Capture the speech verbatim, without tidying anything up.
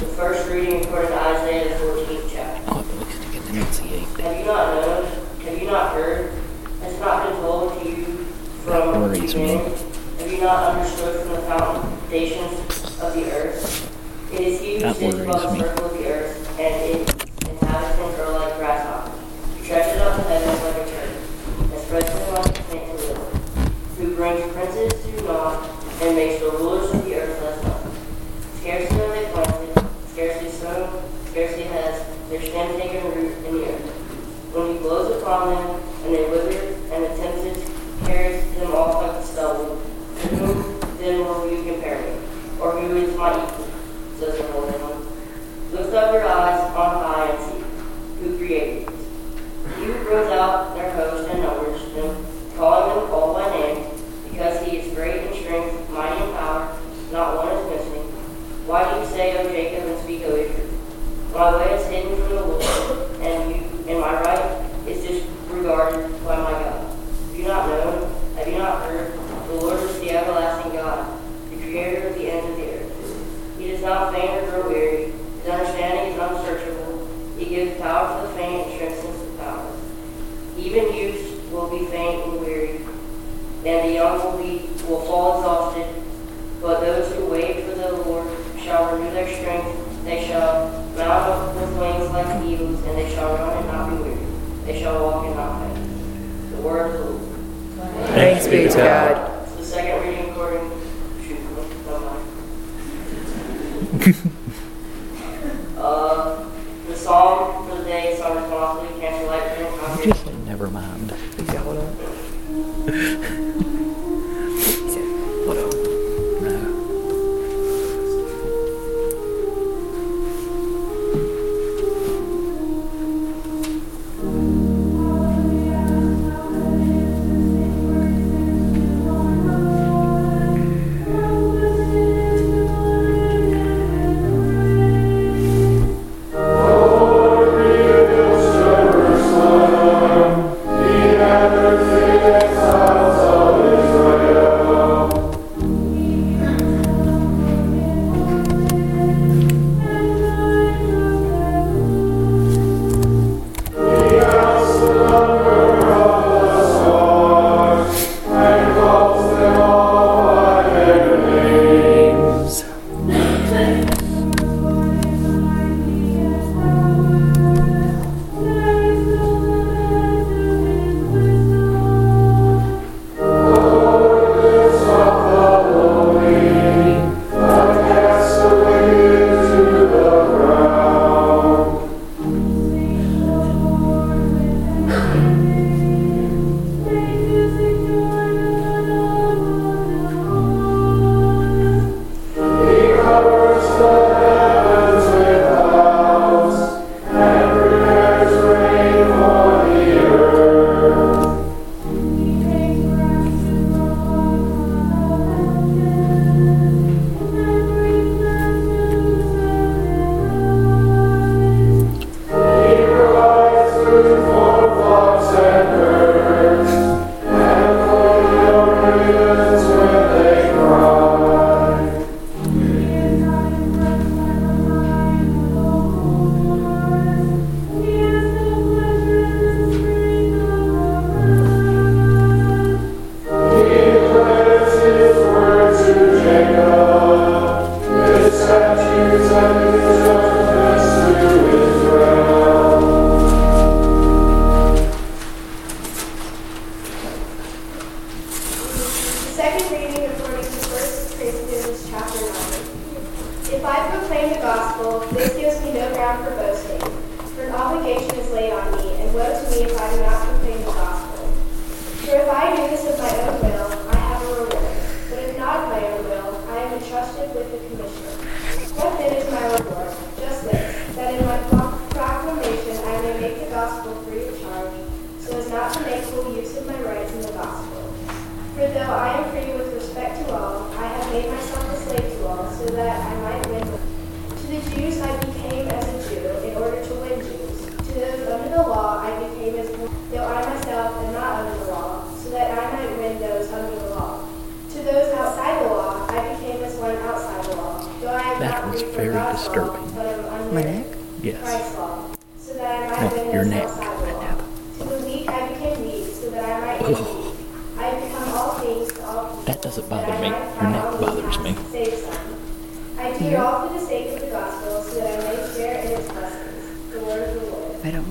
The first reading according to Isaiah, the fourteenth chapter. Oh, we could get the enunciate. Have you not known? Have you not heard? Has it not been told to you from the beginning? Have you not understood from the foundations of the earth? It is he who That sits above the worries me. circle of the earth, and it inhabitants are like grasshoppers. He stretches out the heavens like a turtle, and spreads them like a tent in the middle. Who brings princes to naught, and makes the rulers of the earth less number. Scarcely are they planted, scarcely sown, scarcely has their stem taken root in the earth. When he blows upon them, and they wither, and the tempest carries them off like the stubble, to whom then will you compare me? Or who is my equal? Says the Holy One. Lift up your eyes on high and see who created these. He who brings out their host and numbers them, calling them all by name, because he is great in strength, mighty in power, not one is missing. Why do you say, O Jacob, and speak, O Israel? My way is hidden from the Lord, and you and my right is disregarded by my God. Have you not known? Have you not heard? The Lord is the everlasting God, the creator of the ends of the earth. He does not faint or grow weary. His understanding is unsearchable. He gives power to the faint and strengthens the powerless. Even youths will be faint and weary, and the young will be will fall exhausted. But those who wait for the Lord shall renew their strength. They shall mount up with wings like eagles, and they shall run and not be weary. They shall walk and not faint. The word of the Lord. Thanks be to God. The second reading according to uh, the psalm for the day is Psalm Responsibly, Cancer Light, and Concrete. Just say never mind. Yeah, hold on. He said, hold on. No. To those outside the law, I became as one outside the law, though I am very disturbing. My neck? Yes. So that I might No, win your this neck. outside world. To the weak I became weak, so that I might be weak. I have become all things to all people. That doesn't that bother I me. might Your find neck all bothers these me. paths, save some. I do it all for the sake of the gospel, so that I may share in its blessings. The word of the Lord. I don't